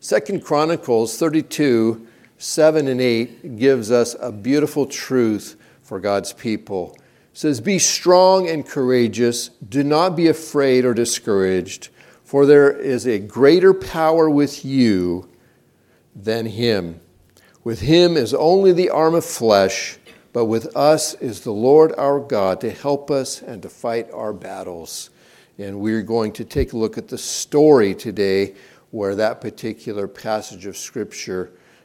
2 Chronicles 32, 7 and 8 gives us a beautiful truth for God's people. It says, "Be strong and courageous. Do not be afraid or discouraged, for there is a greater power with you than him. With him is only the arm of flesh, but with us is the Lord our God to help us and to fight our battles." And we're going to take a look at the story today where that particular passage of Scripture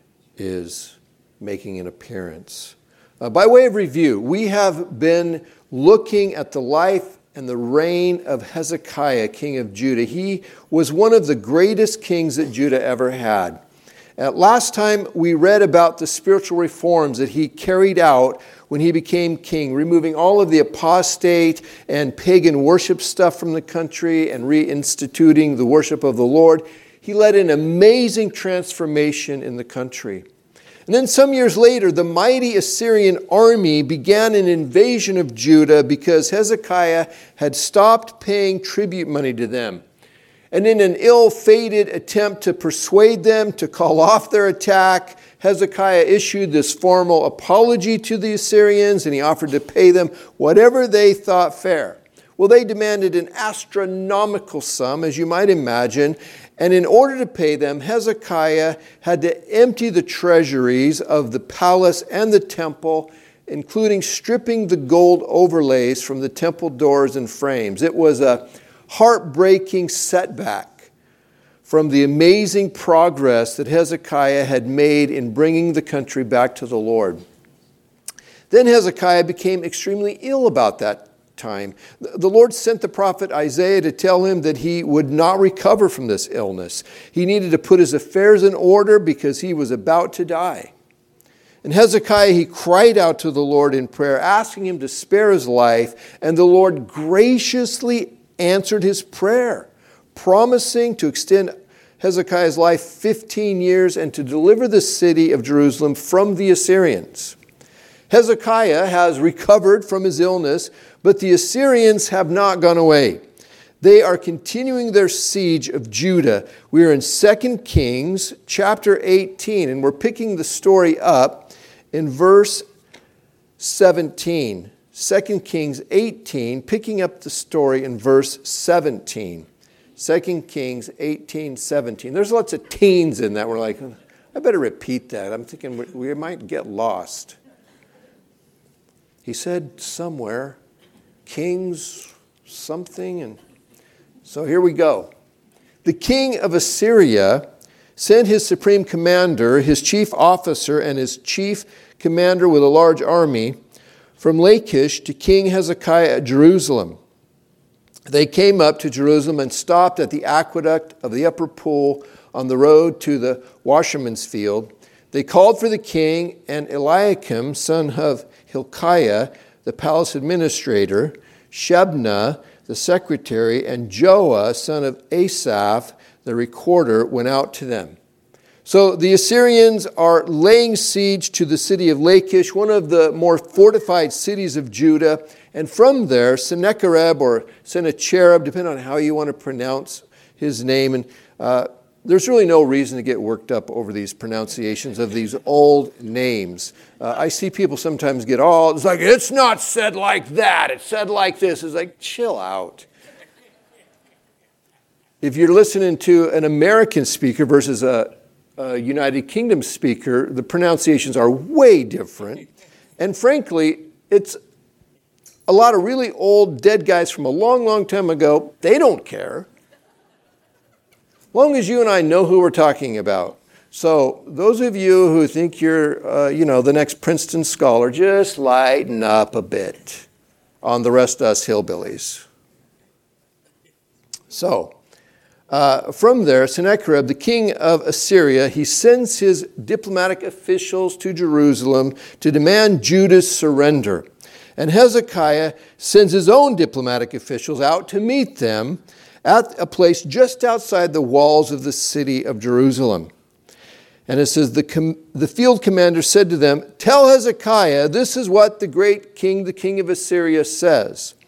is making an appearance. By way of review, we have been looking at the life and the reign of Hezekiah, king of Judah. He was one of the greatest kings that Judah ever had. Last time we read about the spiritual reforms that he carried out when he became king, removing all of the apostate and pagan worship stuff from the country and reinstituting the worship of the Lord. He led an amazing transformation in the country. And then some years later, the mighty Assyrian army began an invasion of Judah because Hezekiah had stopped paying tribute money to them. And in an ill-fated attempt to persuade them to call off their attack, Hezekiah issued this formal apology to the Assyrians, and he offered to pay them whatever they thought fair. Well, they demanded an astronomical sum, as you might imagine, and in order to pay them, Hezekiah had to empty the treasuries of the palace and the temple, including stripping the gold overlays from the temple doors and frames. It was a heartbreaking setback from the amazing progress that Hezekiah had made in bringing the country back to the Lord. Then Hezekiah became extremely ill about that time. The Lord sent the prophet Isaiah to tell him that he would not recover from this illness. He needed to put his affairs in order because he was about to die. And Hezekiah, he cried out to the Lord in prayer, asking him to spare his life, and the Lord graciously answered his prayer, promising to extend Hezekiah's life 15 years and to deliver the city of Jerusalem from the Assyrians. Hezekiah has recovered from his illness, but the Assyrians have not gone away. They are continuing their siege of Judah. We are in 2 Kings chapter 18, and we're picking the story up in verse 17. 2 Kings 18, picking up the story in verse 17. 2 Kings 18, 17. There's lots of teens in that. We're like, I better repeat that. I'm thinking we might get lost. He said somewhere, Kings something, and so here we go. The king of Assyria sent his supreme commander, his chief officer, and his chief commander with a large army from Lachish to King Hezekiah at Jerusalem. They came up to Jerusalem and stopped at the aqueduct of the upper pool on the road to the washerman's field. They called for the king, and Eliakim, son of Hilkiah, the palace administrator, Shebna, the secretary, and Joah, son of Asaph, the recorder, went out to them. So the Assyrians are laying siege to the city of Lachish, one of the more fortified cities of Judah. And from there, Sennacherib or Sennacherib, depending on how you want to pronounce his name. And there's really no reason to get worked up over these pronunciations of these old names. I see people sometimes get it's like, it's not said like that. It's said like this. It's like, chill out. If you're listening to an American speaker versus a United Kingdom speaker, the pronunciations are way different. And frankly, it's a lot of really old dead guys from a long, long time ago. They don't care. As long as you and I know who we're talking about. So those of you who think you're, the next Princeton scholar, just lighten up a bit on the rest of us hillbillies. So, from there, Sennacherib, the king of Assyria, he sends his diplomatic officials to Jerusalem to demand Judah's surrender. And Hezekiah sends his own diplomatic officials out to meet them at a place just outside the walls of the city of Jerusalem. And it says, the field commander said to them, "Tell Hezekiah, this is what the great king, the king of Assyria, says.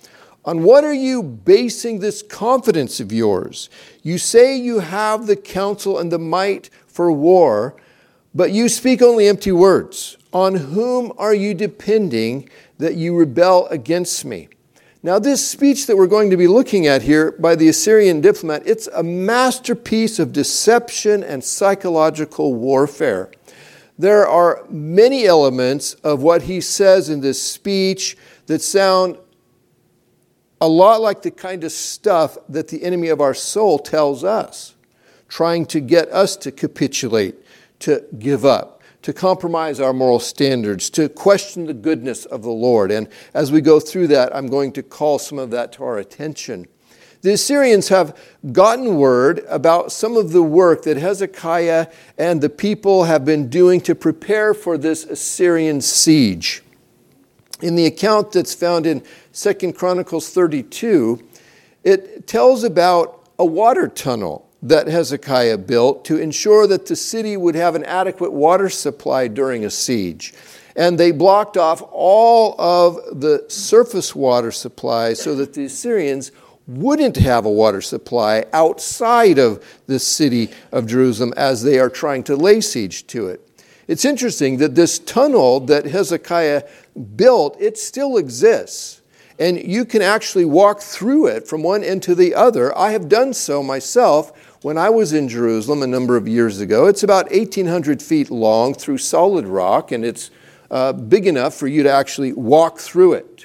On what are you basing this confidence of yours? You say you have the counsel and the might for war, but you speak only empty words. On whom are you depending that you rebel against me? Now, this speech that we're going to be looking at here by the Assyrian diplomat, it's a masterpiece of deception and psychological warfare. There are many elements of what he says in this speech that sound a lot like the kind of stuff that the enemy of our soul tells us, trying to get us to capitulate, to give up, to compromise our moral standards, to question the goodness of the Lord. And as we go through that, I'm going to call some of that to our attention. The Assyrians have gotten word about some of the work that Hezekiah and the people have been doing to prepare for this Assyrian siege. In the account that's found in 2 Chronicles 32, it tells about a water tunnel that Hezekiah built to ensure that the city would have an adequate water supply during a siege. And they blocked off all of the surface water supply so that the Assyrians wouldn't have a water supply outside of the city of Jerusalem as they are trying to lay siege to it. It's interesting that this tunnel that Hezekiah built, it still exists. And you can actually walk through it from one end to the other. I have done so myself when I was in Jerusalem a number of years ago. It's about 1,800 feet long through solid rock, and it's big enough for you to actually walk through it.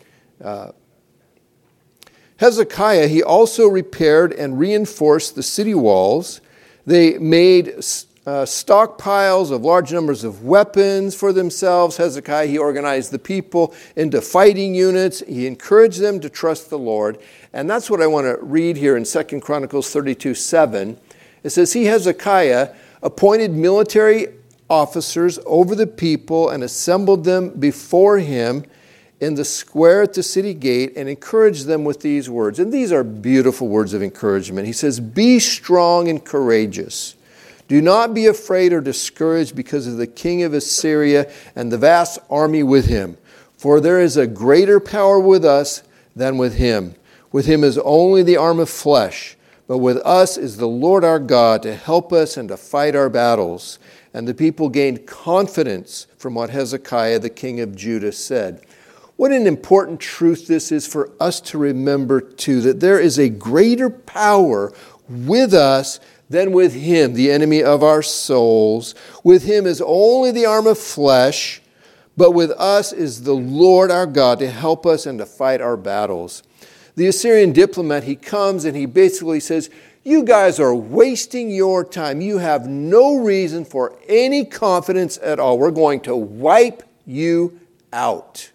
Hezekiah, he also repaired and reinforced the city walls. They made stockpiles of large numbers of weapons for themselves. Hezekiah, he organized the people into fighting units. He encouraged them to trust the Lord. And that's what I want to read here in 2 Chronicles 32:7. It says, He, Hezekiah, appointed military officers over the people and assembled them before him in the square at the city gate and encouraged them with these words. And these are beautiful words of encouragement. He says, Be strong and courageous. Do not be afraid or discouraged because of the king of Assyria and the vast army with him. For there is a greater power with us than with him. With him is only the arm of flesh, but with us is the Lord our God to help us and to fight our battles. And the people gained confidence from what Hezekiah, the king of Judah, said. What an important truth this is for us to remember too, that there is a greater power with us than with him, the enemy of our souls. With him is only the arm of flesh, but with us is the Lord our God to help us and to fight our battles. The Assyrian diplomat, he comes and he basically says, you guys are wasting your time. You have no reason for any confidence at all. We're going to wipe you out.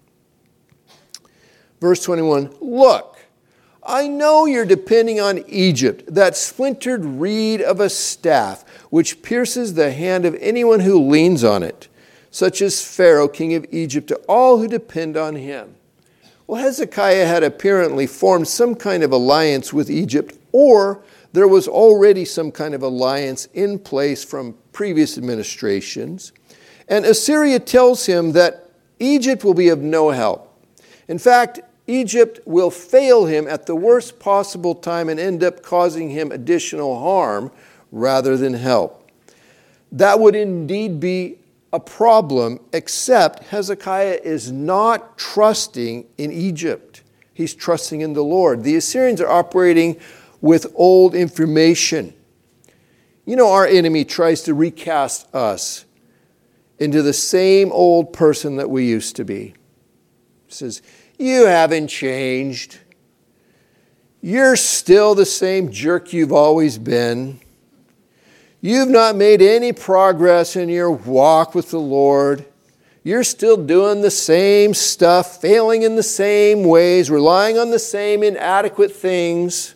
Verse 21, look, I know you're depending on Egypt, that splintered reed of a staff, which pierces the hand of anyone who leans on it, such as Pharaoh, king of Egypt, to all who depend on him. Well, Hezekiah had apparently formed some kind of alliance with Egypt, or there was already some kind of alliance in place from previous administrations. And Assyria tells him that Egypt will be of no help. In fact, Egypt will fail him at the worst possible time and end up causing him additional harm rather than help. That would indeed be a problem, except Hezekiah is not trusting in Egypt. He's trusting in the Lord. The Assyrians are operating with old information. You know, our enemy tries to recast us into the same old person that we used to be. He says, you haven't changed. You're still the same jerk you've always been. You've not made any progress in your walk with the Lord. You're still doing the same stuff, failing in the same ways, relying on the same inadequate things.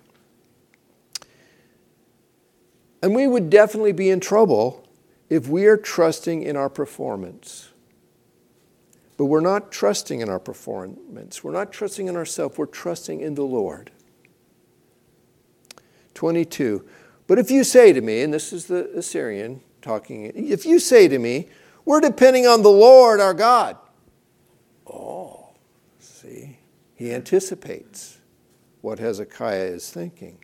And we would definitely be in trouble if we are trusting in our performance. But we're not trusting in our performance. We're not trusting in ourselves. We're trusting in the Lord. 22. But if you say to me, and this is the Assyrian talking, if you say to me, we're depending on the Lord our God. Oh, see. He anticipates what Hezekiah is thinking.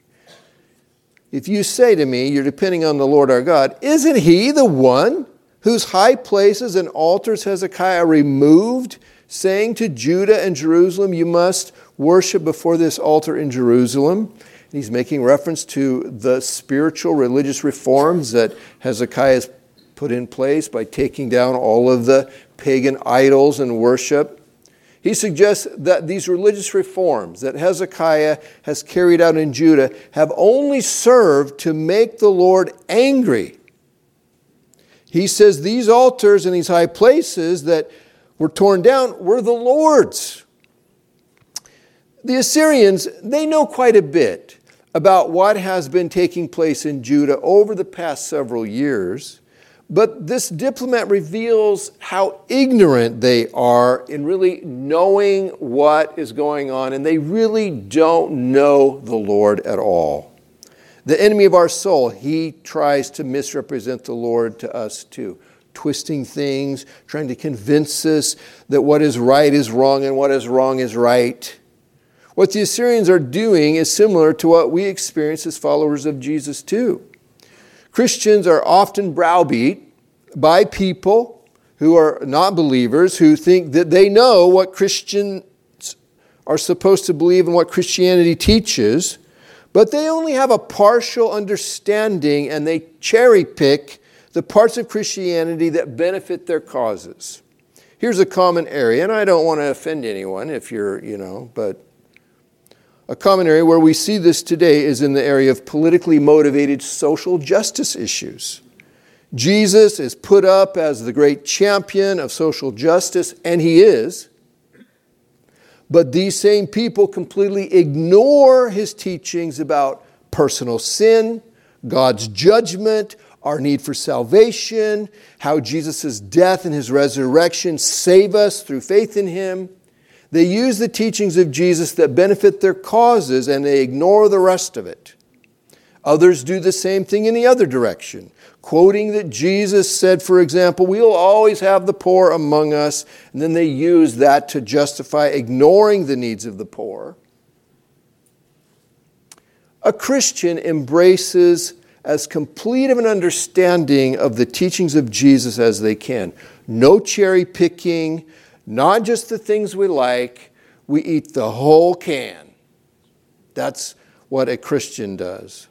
If you say to me, you're depending on the Lord our God, isn't he the one whose high places and altars Hezekiah removed, saying to Judah and Jerusalem, you must worship before this altar in Jerusalem? And he's making reference to the spiritual religious reforms that Hezekiah has put in place by taking down all of the pagan idols and worship. He suggests that these religious reforms that Hezekiah has carried out in Judah have only served to make the Lord angry. He says these altars and these high places that were torn down were the Lord's. The Assyrians, they know quite a bit about what has been taking place in Judah over the past several years. But this diplomat reveals how ignorant they are in really knowing what is going on, and they really don't know the Lord at all. The enemy of our soul, he tries to misrepresent the Lord to us too, twisting things, trying to convince us that what is right is wrong and what is wrong is right. What the Assyrians are doing is similar to what we experience as followers of Jesus too. Christians are often browbeat by people who are not believers, who think that they know what Christians are supposed to believe and what Christianity teaches, but they only have a partial understanding and they cherry pick the parts of Christianity that benefit their causes. Here's a common area, and I don't want to offend anyone if you're, but a common area where we see this today is in the area of politically motivated social justice issues. Jesus is put up as the great champion of social justice, and he is. But these same people completely ignore his teachings about personal sin, God's judgment, our need for salvation, how Jesus' death and his resurrection save us through faith in him. They use the teachings of Jesus that benefit their causes, and they ignore the rest of it. Others do the same thing in the other direction, quoting that Jesus said, for example, we'll always have the poor among us, and then they use that to justify ignoring the needs of the poor. A Christian embraces as complete of an understanding of the teachings of Jesus as they can. No cherry picking, not just the things we like. We eat the whole can. That's what a Christian does.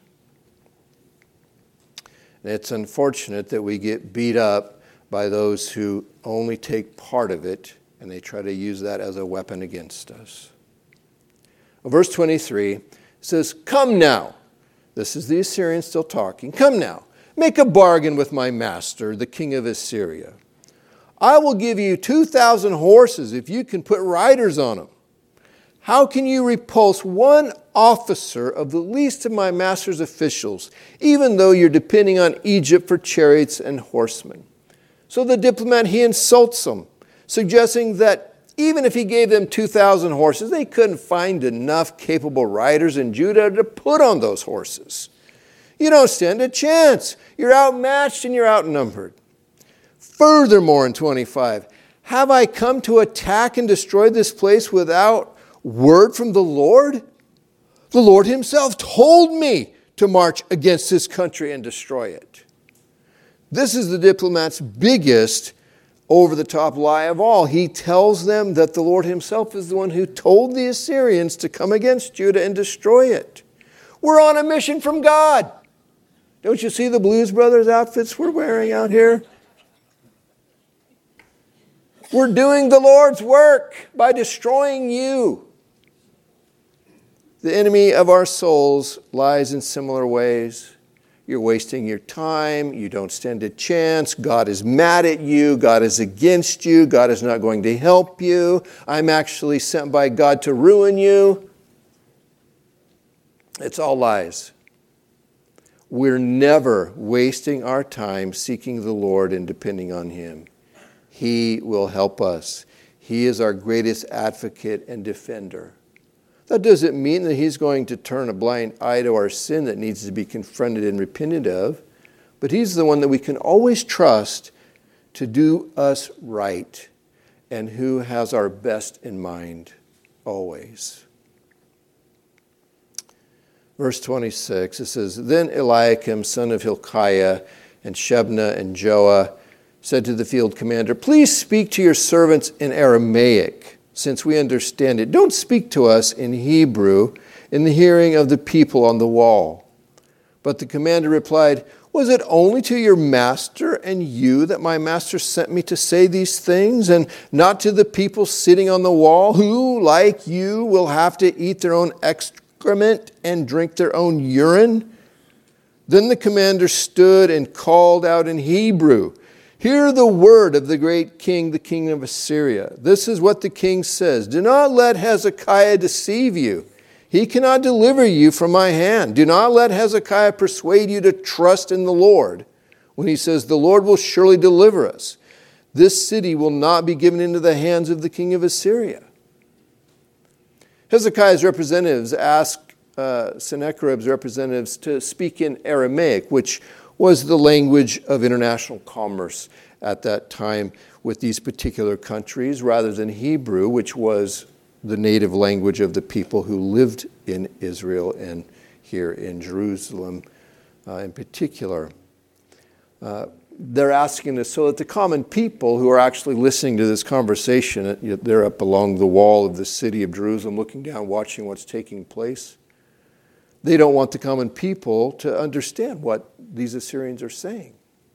And it's unfortunate that we get beat up by those who only take part of it, and they try to use that as a weapon against us. Verse 23 says, "Come now." This is the Assyrians still talking. "Come now, make a bargain with my master, the king of Assyria. I will give you 2,000 horses if you can put riders on them. How can you repulse one officer of the least of my master's officials, even though you're depending on Egypt for chariots and horsemen?" So the diplomat, he insults them, suggesting that even if he gave them 2,000 horses, they couldn't find enough capable riders in Judah to put on those horses. You don't stand a chance. You're outmatched and you're outnumbered. Furthermore, in 25, "Have I come to attack and destroy this place without word from the Lord? The Lord himself told me to march against this country and destroy it." This is the diplomat's biggest over-the-top lie of all. He tells them that the Lord himself is the one who told the Assyrians to come against Judah and destroy it. We're on a mission from God. Don't you see the Blues Brothers outfits we're wearing out here? We're doing the Lord's work by destroying you. The enemy of our souls lies in similar ways. You're wasting your time. You don't stand a chance. God is mad at you. God is against you. God is not going to help you. I'm actually sent by God to ruin you. It's all lies. We're never wasting our time seeking the Lord and depending on him. He will help us. He is our greatest advocate and defender. That doesn't mean that he's going to turn a blind eye to our sin that needs to be confronted and repented of, but he's the one that we can always trust to do us right and who has our best in mind. always. Verse 26, it says, Then Eliakim, son of Hilkiah, and Shebna and Joah said to the field commander, Please speak to your servants in Aramaic, since we understand it. Don't speak to us in Hebrew in the hearing of the people on the wall. But the commander replied, Was it only to your master and you that my master sent me to say these things, and not to the people sitting on the wall, who, like you, will have to eat their own excrement and drink their own urine? Then the commander stood and called out in Hebrew, Hear the word of the great king, the king of Assyria. This is what the king says. Do not let Hezekiah deceive you. He cannot deliver you from my hand. Do not let Hezekiah persuade you to trust in the Lord when he says, The Lord will surely deliver us. This city will not be given into the hands of the king of Assyria. Hezekiah's representatives asked Sennacherib's representatives to speak in Aramaic, which was the language of international commerce at that time with these particular countries, rather than Hebrew, which was the native language of the people who lived in Israel and here in Jerusalem in particular. They're asking us so that the common people who are actually listening to this conversation, they're up along the wall of the city of Jerusalem looking down, watching what's taking place. They don't want the common people to understand what these Assyrians are saying.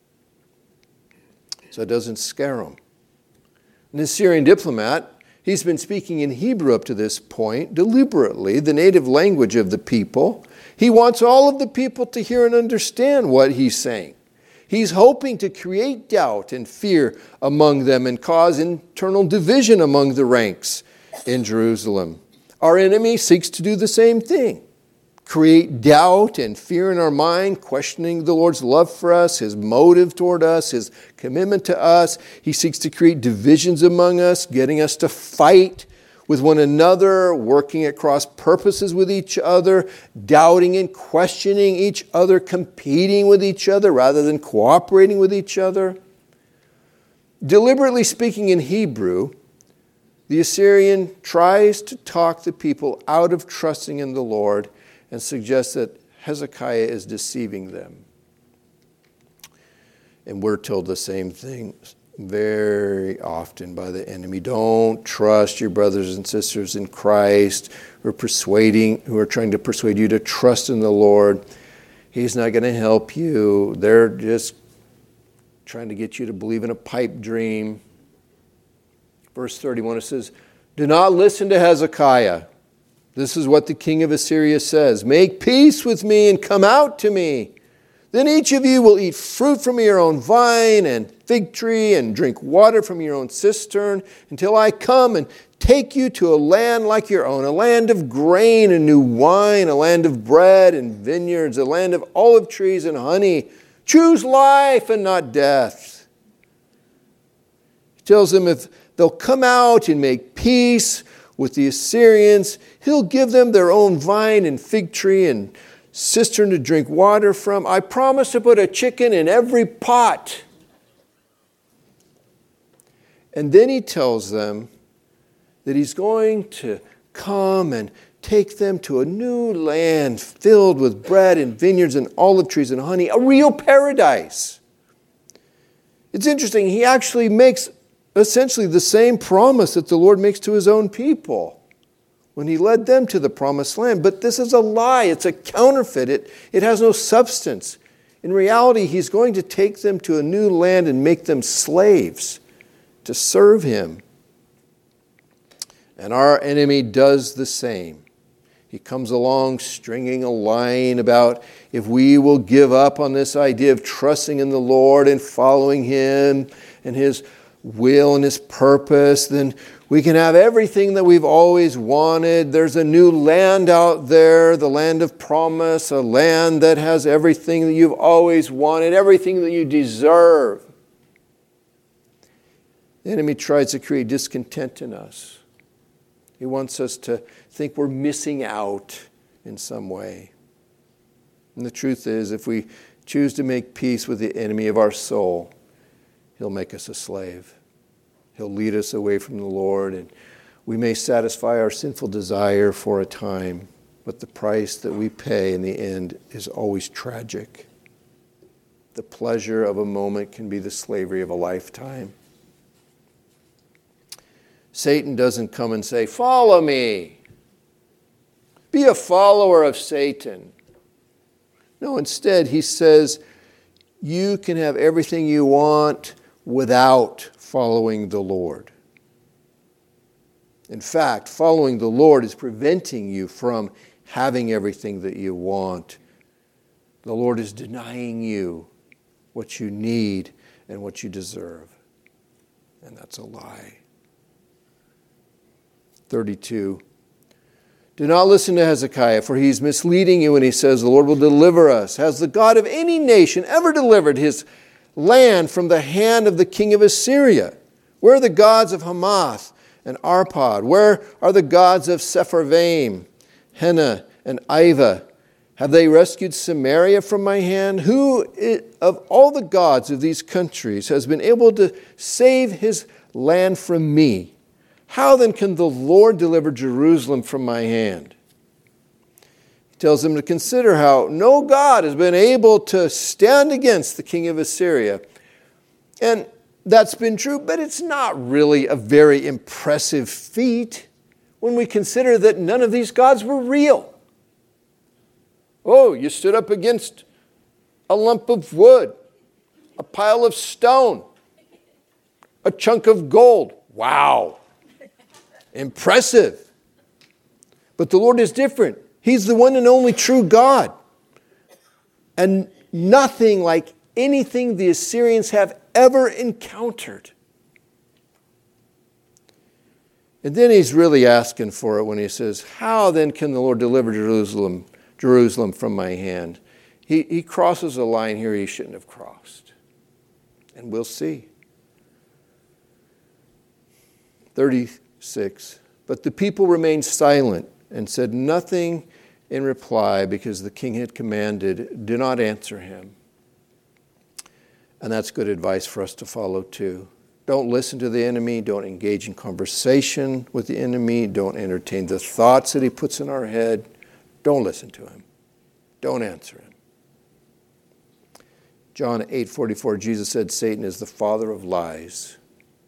So it doesn't scare them. An Assyrian diplomat, he's been speaking in Hebrew up to this point, deliberately, the native language of the people. He wants all of the people to hear and understand what he's saying. He's hoping to create doubt and fear among them and cause internal division among the ranks in Jerusalem. Our enemy seeks to do the same thing. Create doubt and fear in our mind, questioning the Lord's love for us, His motive toward us, His commitment to us. He seeks to create divisions among us, getting us to fight with one another, working at cross purposes with each other, doubting and questioning each other, competing with each other rather than cooperating with each other. Deliberately speaking in Hebrew, the Assyrian tries to talk the people out of trusting in the Lord and suggests that Hezekiah is deceiving them. And we're told the same thing very often by the enemy. Don't trust your brothers and sisters in Christ who are trying to persuade you to trust in the Lord. He's not going to help you. They're just trying to get you to believe in a pipe dream. Verse 31, it says, Do not listen to Hezekiah. This is what the king of Assyria says. Make peace with me and come out to me. Then each of you will eat fruit from your own vine and fig tree and drink water from your own cistern until I come and take you to a land like your own, a land of grain and new wine, a land of bread and vineyards, a land of olive trees and honey. Choose life and not death. He tells them if they'll come out and make peace with the Assyrians, He'll give them their own vine and fig tree and cistern to drink water from. I promise to put a chicken in every pot. And then He tells them that He's going to come and take them to a new land filled with bread and vineyards and olive trees and honey, a real paradise. It's interesting, He actually makes essentially the same promise that the Lord makes to His own people when He led them to the promised land. But this is a lie. It's a counterfeit. It has no substance. In reality, He's going to take them to a new land and make them slaves to serve Him. And our enemy does the same. He comes along stringing a line about if we will give up on this idea of trusting in the Lord and following Him and His will and His purpose, then we can have everything that we've always wanted. There's a new land out there, the land of promise, a land that has everything that you've always wanted, everything that you deserve. The enemy tries to create discontent in us. He wants us to think we're missing out in some way. And the truth is, if we choose to make peace with the enemy of our soul, he'll make us a slave. He'll lead us away from the Lord, and We may satisfy our sinful desire for a time, but the price that we pay in the end is always tragic. The pleasure of a moment can be the slavery of a lifetime. Satan doesn't come and say, "Follow me. Be a follower of Satan." No, instead he says, you can have everything you want without following the Lord. In fact, following the Lord is preventing you from having everything that you want. The Lord is denying you what you need and what you deserve. And that's a lie. 32. Do not listen to Hezekiah, for he's misleading you when he says the Lord will deliver us. Has the God of any nation ever delivered his land from the hand of the king of Assyria? Where are the gods of Hamath and Arpad? Where are the gods of Sepharvaim, Hena, and Ivah? Have they rescued Samaria from my hand? Who of all the gods of these countries has been able to save his land from me? How then can the Lord deliver Jerusalem from my hand? He tells them to consider how no God has been able to stand against the king of Assyria. And that's been true, but it's not really a very impressive feat when we consider that none of these gods were real. Oh, you stood up against a lump of wood, a pile of stone, a chunk of gold. Wow. Impressive. But the Lord is different. He's the one and only true God. And nothing like anything the Assyrians have ever encountered. And then he's really asking for it when he says, how then can the Lord deliver Jerusalem from my hand? He crosses a line here he shouldn't have crossed. And we'll see. 36. But the people remained silent and said nothing in reply because the king had commanded, do not answer him. And that's good advice for us to follow too. Don't listen to the enemy. Don't engage in conversation with the enemy. Don't entertain the thoughts that he puts in our head. Don't listen to him. Don't answer him. John 8:44, Jesus said, Satan is the father of lies.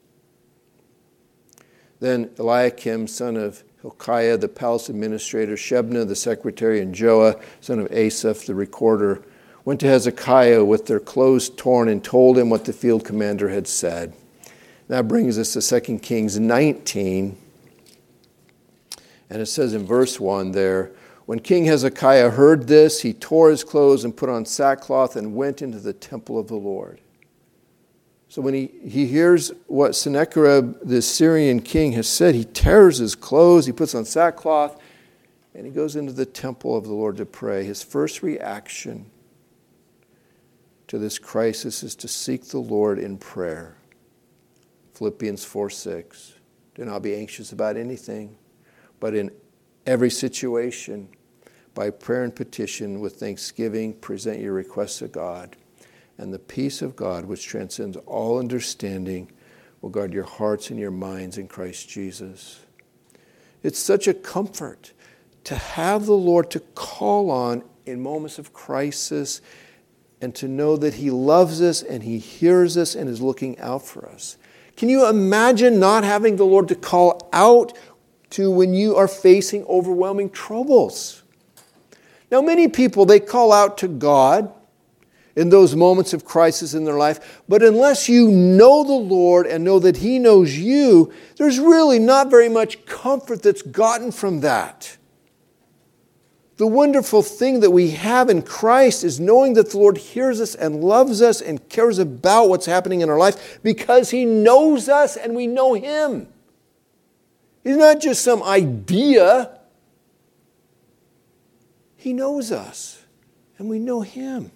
Then Eliakim, son of Hilkiah, the palace administrator, Shebna, the secretary, and Joah, son of Asaph, the recorder, went to Hezekiah with their clothes torn and told him what the field commander had said. That brings us to 2 Kings 19. And it says in verse 1 there, when King Hezekiah heard this, he tore his clothes and put on sackcloth and went into the temple of the Lord. So when he hears what Sennacherib, the Syrian king, has said, he tears his clothes, he puts on sackcloth, and he goes into the temple of the Lord to pray. His first reaction to this crisis is to seek the Lord in prayer. Philippians 4:6. Do not be anxious about anything, but in every situation, by prayer and petition with thanksgiving, present your requests to God. And the peace of God, which transcends all understanding, will guard your hearts and your minds in Christ Jesus. It's such a comfort to have the Lord to call on in moments of crisis and to know that He loves us and He hears us and is looking out for us. Can you imagine not having the Lord to call out to when you are facing overwhelming troubles? Now, many people, they call out to God in those moments of crisis in their life. But unless you know the Lord and know that He knows you, there's really not very much comfort that's gotten from that. The wonderful thing that we have in Christ is knowing that the Lord hears us and loves us and cares about what's happening in our life because He knows us and we know Him. He's not just some idea. He knows us and we know Him.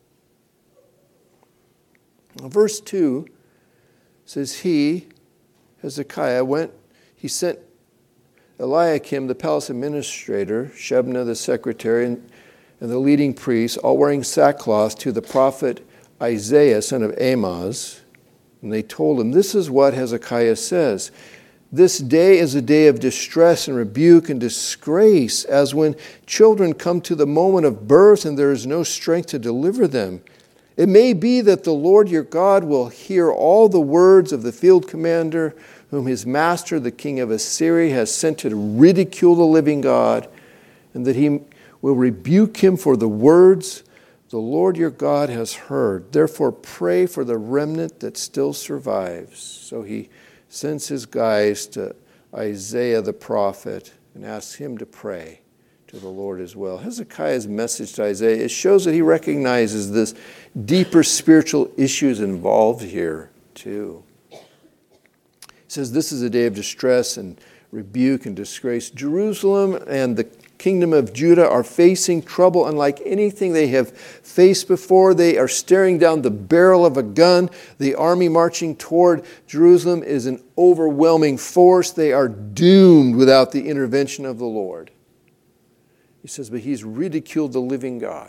Verse 2 says, Hezekiah, he sent Eliakim, the palace administrator, Shebna, the secretary, and the leading priests, all wearing sackcloth, to the prophet Isaiah, son of Amoz. And they told him, this is what Hezekiah says. This day is a day of distress and rebuke and disgrace, as when children come to the moment of birth and there is no strength to deliver them. It may be that the Lord your God will hear all the words of the field commander, whom his master, the king of Assyria, has sent to ridicule the living God, and that he will rebuke him for the words the Lord your God has heard. Therefore pray for the remnant that still survives. So he sends his guys to Isaiah the prophet and asks him to pray to the Lord as well. Hezekiah's message to Isaiah, it shows that he recognizes this deeper spiritual issues involved here too. He says this is a day of distress and rebuke and disgrace. Jerusalem and the kingdom of Judah are facing trouble unlike anything they have faced before. They are staring down the barrel of a gun. The army marching toward Jerusalem is an overwhelming force. They are doomed without the intervention of the Lord. He says, but he's ridiculed the living God.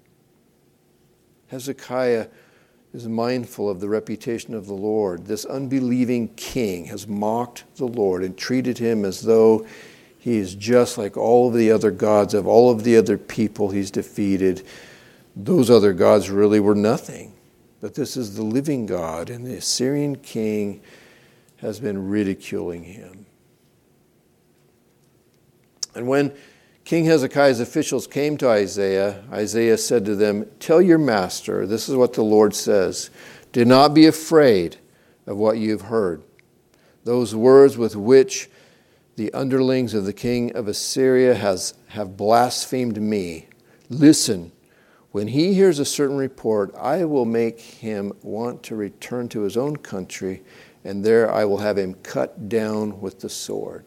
Hezekiah is mindful of the reputation of the Lord. This unbelieving king has mocked the Lord and treated him as though he is just like all of the other gods of all of the other people he's defeated. Those other gods really were nothing. But this is the living God, and the Assyrian king has been ridiculing him. And when King Hezekiah's officials came to Isaiah, Isaiah said to them, tell your master, this is what the Lord says, do not be afraid of what you've heard. Those words with which the underlings of the king of Assyria have blasphemed me. Listen, when he hears a certain report, I will make him want to return to his own country, and there I will have him cut down with the sword.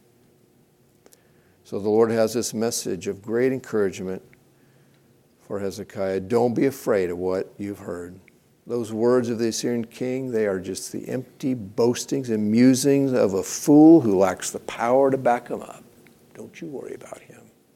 So the Lord has this message of great encouragement for Hezekiah. Don't be afraid of what you've heard. Those words of the Assyrian king, they are just the empty boastings and musings of a fool who lacks the power to back him up. Don't you worry about him.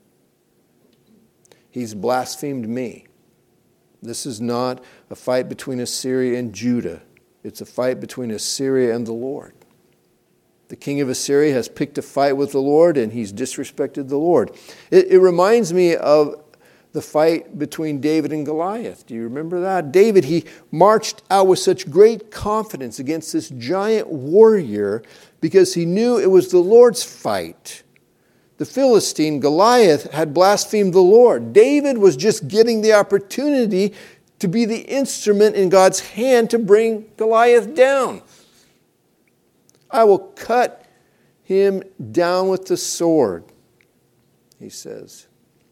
He's blasphemed me. This is not a fight between Assyria and Judah. It's a fight between Assyria and the Lord. The king of Assyria has picked a fight with the Lord, and he's disrespected the Lord. It reminds me of the fight between David and Goliath. Do you remember that? David, he marched out with such great confidence against this giant warrior because he knew it was the Lord's fight. The Philistine, Goliath, had blasphemed the Lord. David was just getting the opportunity to be the instrument in God's hand to bring Goliath down. I will cut him down with the sword, he says.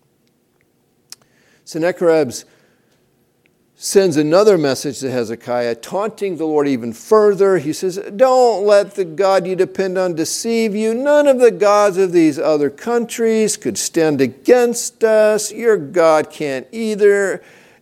Sennacherib sends another message to Hezekiah, taunting the Lord even further. He says, don't let the God you depend on deceive you. None of the gods of these other countries could stand against us. Your God can't either.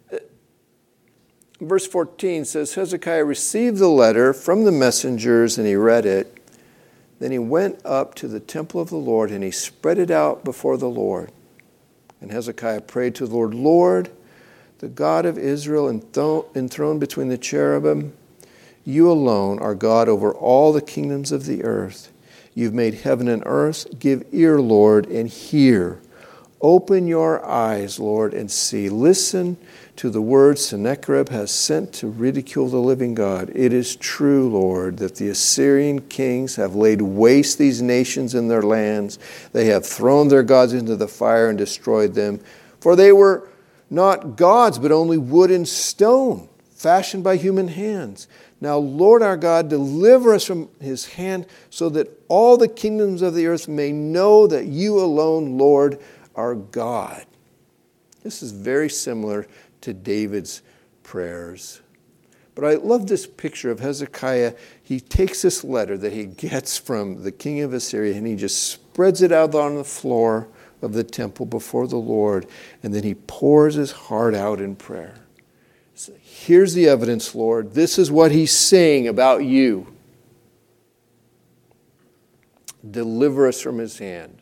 Verse 14 says, Hezekiah received the letter from the messengers and he read it. Then he went up to the temple of the Lord and he spread it out before the Lord. And Hezekiah prayed to the Lord, Lord, the God of Israel enthroned between the cherubim, you alone are God over all the kingdoms of the earth. You've made heaven and earth. Give ear, Lord, and hear. Open your eyes, Lord, and see. Listen to the words Sennacherib has sent to ridicule the living God. It is true, Lord, that the Assyrian kings have laid waste these nations and their lands. They have thrown their gods into the fire and destroyed them. For they were not gods, but only wood and stone, fashioned by human hands. Now, Lord our God, deliver us from his hand, so that all the kingdoms of the earth may know that you alone, Lord, are God. This is very similar to David's prayers. But I love this picture of Hezekiah. He takes this letter that he gets from the king of Assyria and he just spreads it out on the floor of the temple before the Lord, and then he pours his heart out in prayer. So here's the evidence, Lord. This is what he's saying about you. Deliver us from his hand,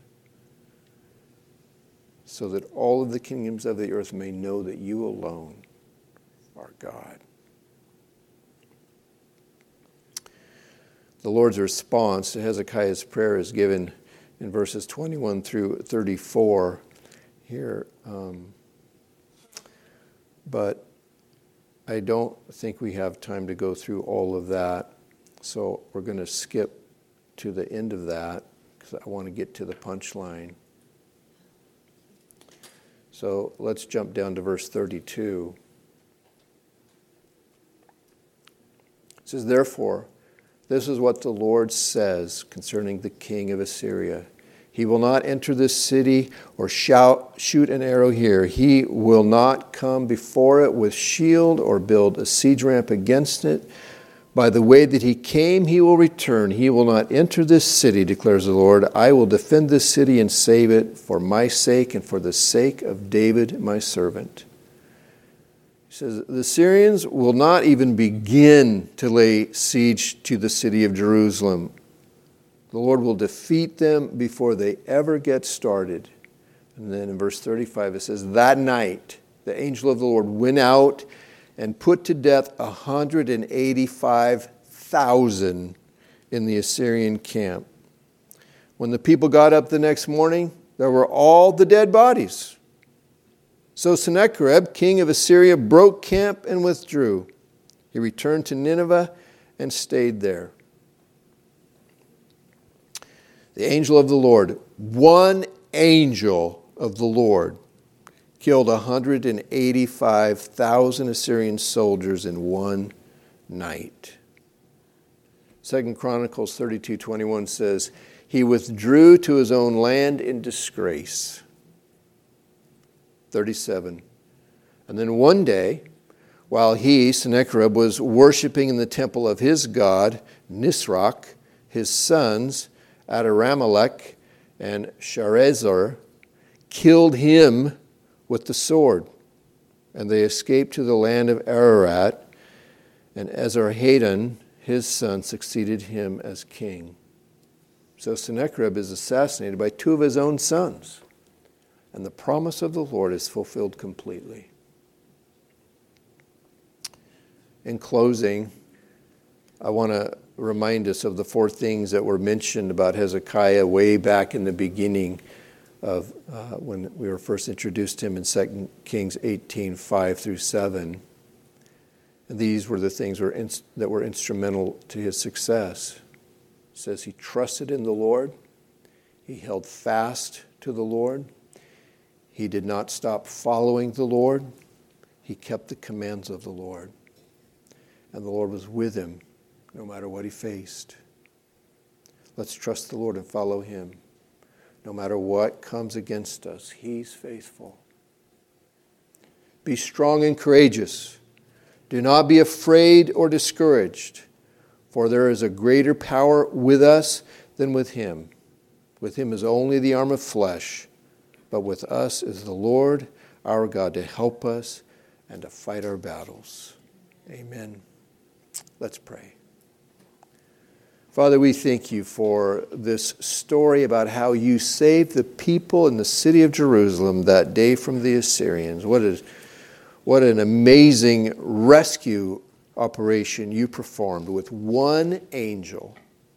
so that all of the kingdoms of the earth may know that you alone are God. The Lord's response to Hezekiah's prayer is given in verses 21 through 34 here. But I don't think we have time to go through all of that. So we're going to skip to the end of that because I want to get to the punchline. So let's jump down to verse 32. It says, "Therefore, this is what the Lord says concerning the king of Assyria. He will not enter this city or shoot an arrow here. He will not come before it with shield or build a siege ramp against it. By the way that he came, he will return. He will not enter this city, declares the Lord. I will defend this city and save it for my sake and for the sake of David, my servant." He says, the Syrians will not even begin to lay siege to the city of Jerusalem. The Lord will defeat them before they ever get started. And then in verse 35 it says, "That night the angel of the Lord went out and put to death 185,000 in the Assyrian camp. When the people got up the next morning, there were all the dead bodies. So Sennacherib, king of Assyria, broke camp and withdrew. He returned to Nineveh and stayed there." The angel of the Lord, one angel of the Lord, killed 185,000 Assyrian soldiers in one night. 2 Chronicles 32:21 says, "He withdrew to his own land in disgrace." 37. "And then one day, while he, Sennacherib, was worshiping in the temple of his god, Nisroch, his sons, Adaramelech and Sharezer, killed him with the sword, and they escaped to the land of Ararat, and Esarhaddon, his son, succeeded him as king." So Sennacherib is assassinated by two of his own sons, and the promise of the Lord is fulfilled completely. In closing, I want to remind us of the four things that were mentioned about Hezekiah way back in the beginning of when we were first introduced to him in 2 Kings 18, 5 through 7. And these were the things that were instrumental to his success. It says he trusted in the Lord. He held fast to the Lord. He did not stop following the Lord. He kept the commands of the Lord. And the Lord was with him no matter what he faced. Let's trust the Lord and follow him. No matter what comes against us, he's faithful. Be strong and courageous. Do not be afraid or discouraged, for there is a greater power with us than with him. With him is only the arm of flesh, but with us is the Lord our God to help us and to fight our battles. Amen. Let's pray. Father, we thank you for this story about how you saved the people in the city of Jerusalem that day from the Assyrians. What an amazing rescue operation you performed with one angel.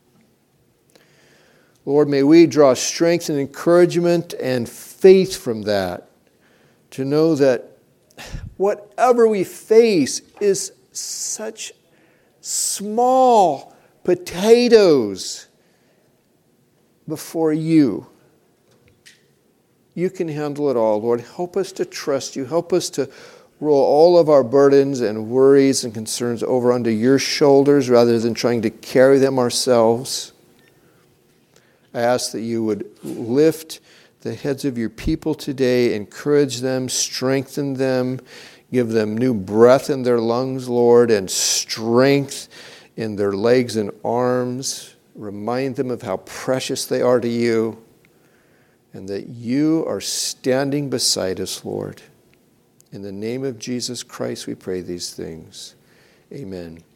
Lord, may we draw strength and encouragement and faith from that to know that whatever we face is such small potatoes before you. You can handle it all, Lord. Help us to trust you. Help us to roll all of our burdens and worries and concerns over onto your shoulders rather than trying to carry them ourselves. I ask that you would lift the heads of your people today, encourage them, strengthen them, give them new breath in their lungs, Lord, and strength in their legs and arms. Remind them of how precious they are to you and that you are standing beside us, Lord. In the name of Jesus Christ, we pray these things. Amen.